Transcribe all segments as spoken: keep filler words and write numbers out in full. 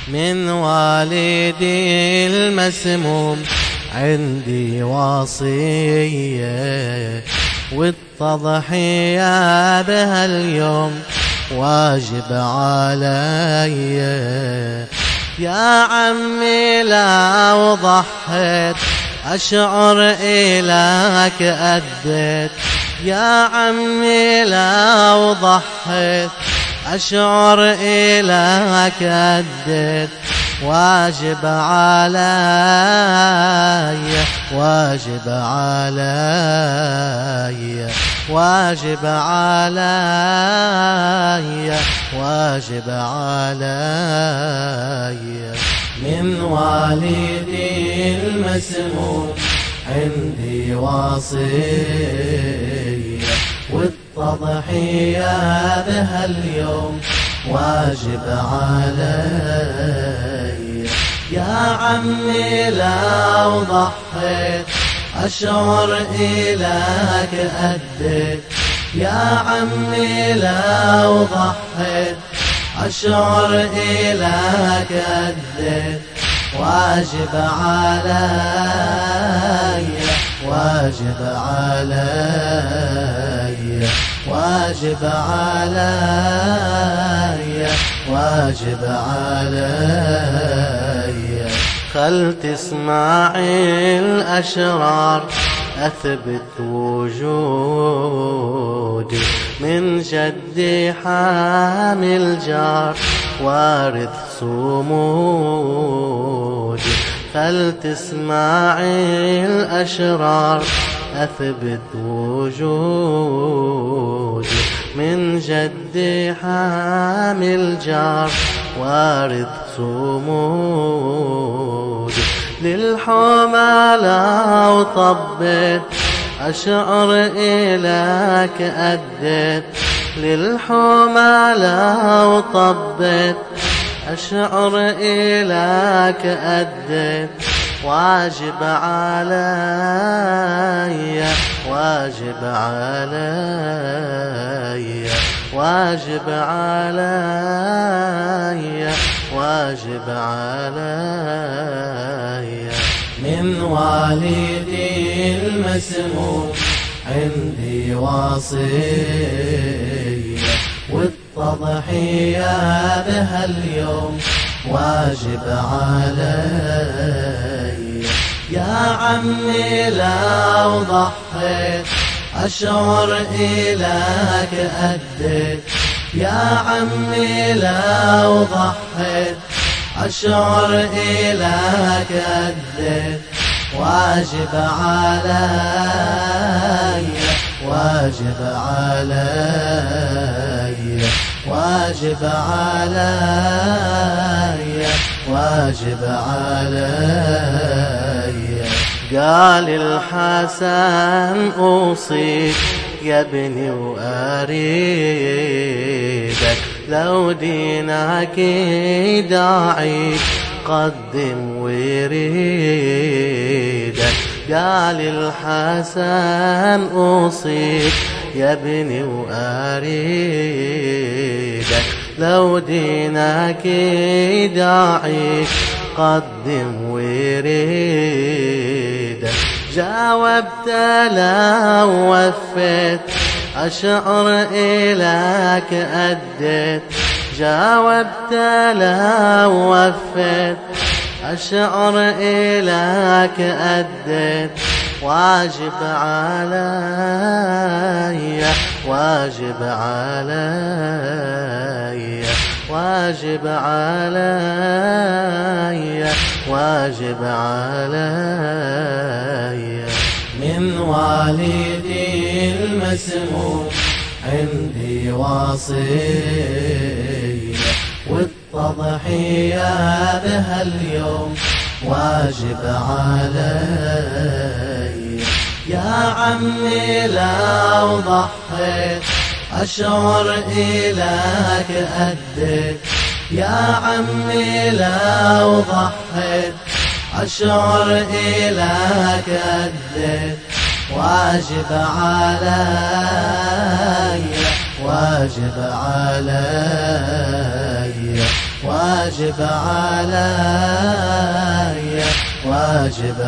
من والدي المسموم عندي وصية، والتضحية بها اليوم واجب علي. يا عمي لو ضحيت أشعر إلك أديت، يا عمي لو ضحيت أشعر إلك أديت. واجب علي واجب علي واجب علي واجب علي. من والدي المسموم عندي وصية، والتضحية بها اليوم واجب علي. يا عمي لو ضحيت أشعر إلك أديت، يا عمي لو ضحيت أشعر إلك أديت. واجب علي واجب علي واجب علي واجب علي. خل تسمعي الأشرار أثبت وجودي، من جدي حامي الجار وارث صمودي. خل تسمعي الأشرار أثبت وجودي، من جدي حامي الجار وارث صمودي. للحمى لو طبيت أشعر إلك أديت، للحمى لو طبيت أشعر إلك أديت. واجب علي واجب علي واجب علي واجب علي. من والدي المسموم عندي وصية، والتضحية بها اليوم واجب علي. يا عمي لو ضحيت أشعر إلك أديت، يا عمي لو ضحيت أشعر إلك أديت. واجب علي واجب علي واجب علي واجب علي. قال الحسن أوصيك يا ابني وأريدك، لو دينك داعيك قدم ويريدك. قال الحسن أوصيك يا ابني وأريدك، لو دينك داعيك قدم ويريدك. جاوبت لو وفيت أشعر إلك أديت، جاوبت لو وفيت أشعر إلك أديت. واجب علي واجب علي واجب علي واجب علي. من والدي المسموم عندي وصية، والتضحية بها اليوم واجب علي. يا عمي لو ضحيت أشعر إلك أديت، يا عمي لو ضحيت أشعر إلك أديت. واجب علي واجب علي واجب علي واجب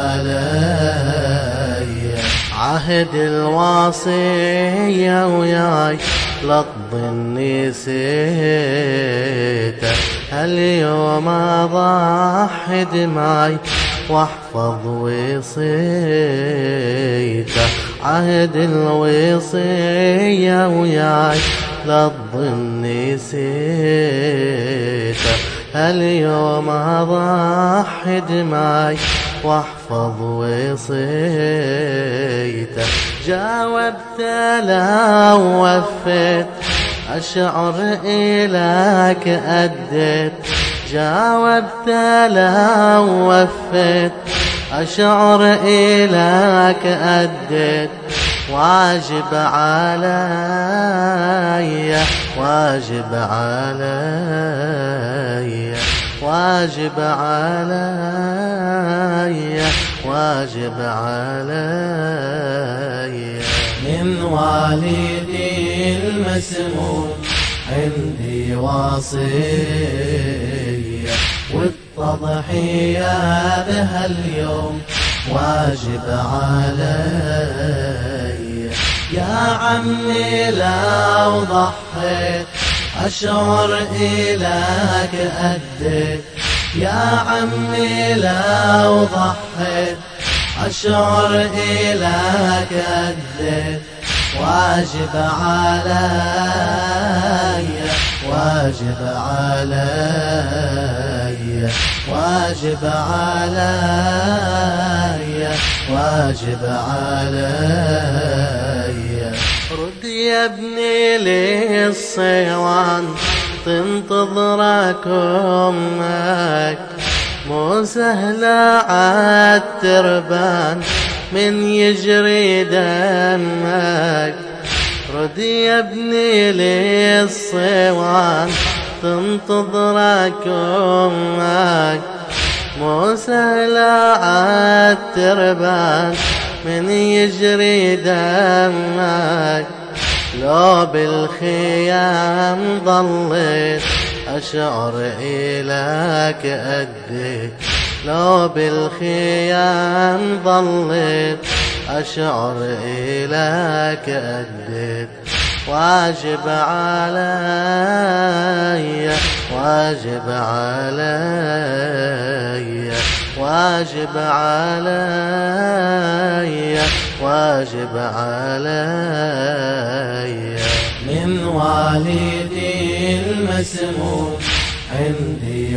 علي عهد الوصية وياي لا تظن نسيته اليوم أضحي دماي واحفظ وصيته عهد الوصية وياي لا تظن نسيته اليوم أضحي دماي واحفظ وصيته جاوبت لا وفيت أشعر إليك أديت جاوبت لا وفيت أشعر إليك أديت واجب علي واجب علي واجب علي واجب علي من والدي المسموم عندي وصية والتضحية بها اليوم واجب علي يا عمي لو ضحيت أشعر إليك أديت يا عمي لو ضحيت أشعر إليك أديت واجب علي واجب علي واجب علي واجب علي رد يا ابني للصيوان تنتظرك أمك مو سهلة عالتربان من يجري دمك رد يا ابني للصيوان تنتظرك أمك مو سهلة عالتربان من يجري دمك لو بالخيام ضليت أشعر إليك أديت لو بالخيام ضليت أشعر إليك أديت واجب علي واجب علي واجب علي واجب علي من والدي المسموم عندي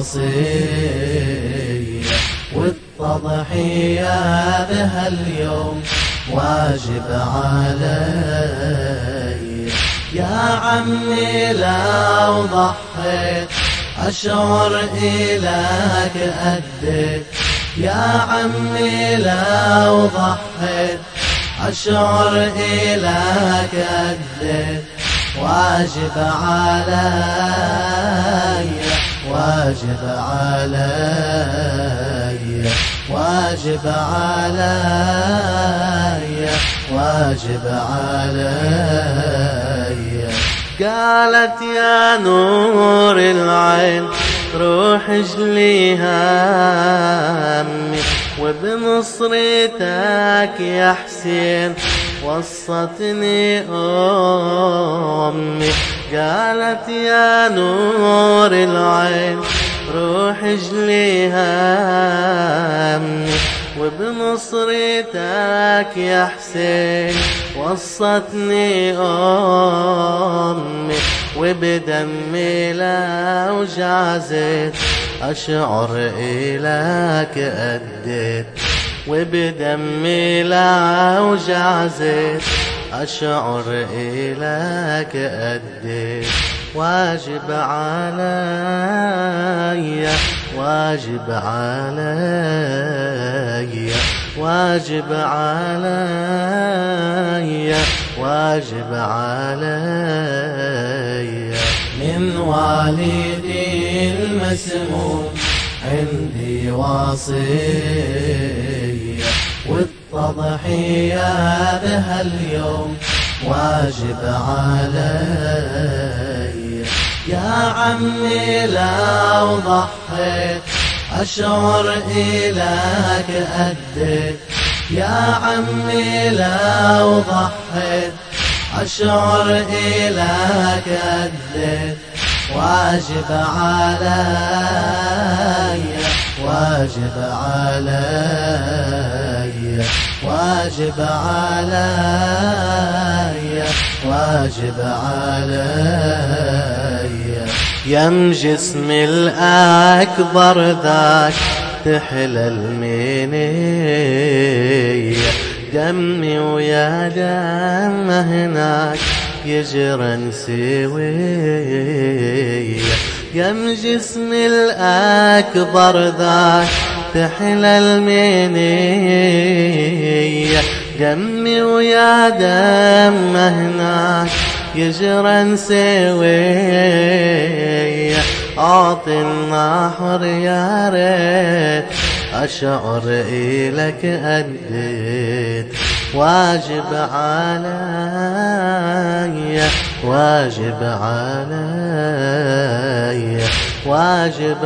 وصية والتضحية بها اليوم واجب علي يا عمي لو ضحيت أشعر إليك أديت يا عمي لو ضحيت أشعر إليك أديت واجب علي واجب علي واجب علي واجب علي قالت يا نور العين روح اجلي همي وبنصرتك يا حسين وصتني أمي قالت يا نور العين روح اجلي همي وبنصرتك يا حسين وصتني أمي وبدمي لو جازت أشعر إليك أديت وبدمي لو جازت أشعر إليك أديت واجب علي واجب علي واجب علي واجب علي من والدي المسموم عندي وصية والتضحية بها اليوم واجب علي يا عمي لو ضحيت أشعر إلك أديت، يا عمي لو ضحيت أشعر إلك أديت، واجب علي واجب علي واجب علي واجب علي. يم جسمي الأكبر ذاك تحلى المنية، دمي ويا دم هناك يجرن سوية. يم جسمي الأكبر ذاك تحلى المنية، دمي ويا دم هناك يجرن سوية. أعطي النحر يا ريت أشعر إلك أديت، واجب علي واجب علي واجب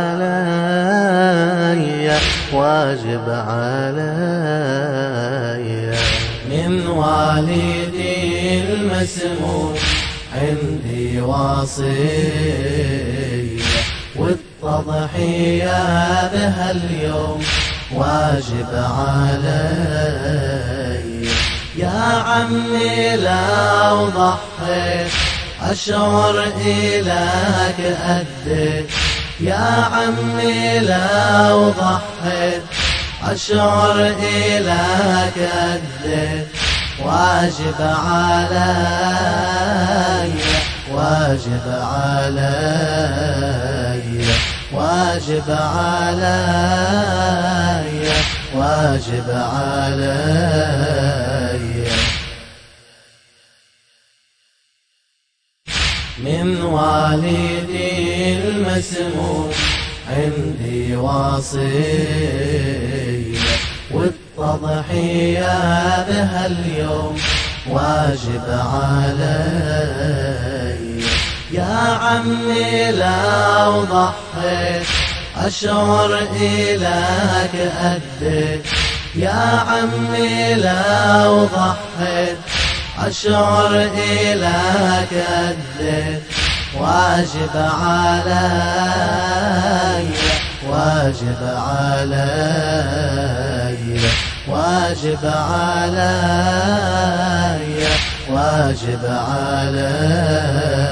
علي واجب علي. من والدي المسموم عندي وصية، والتضحية بها اليوم واجب علي. يا عمي لو ضحيت أشعر إلك أديت، يا عمي لو ضحيت أشعر إلك أديت، واجب علي واجب علي واجب علي واجب علي. من والدي المسموم عندي وصية، والتضحية بها اليوم واجب علي. يا عمي لو ضحيت أشعر إلك أديت، يا عمي لو ضحيت أشعر إلك أديت، واجب علي واجب علي واجب علي واجب علي.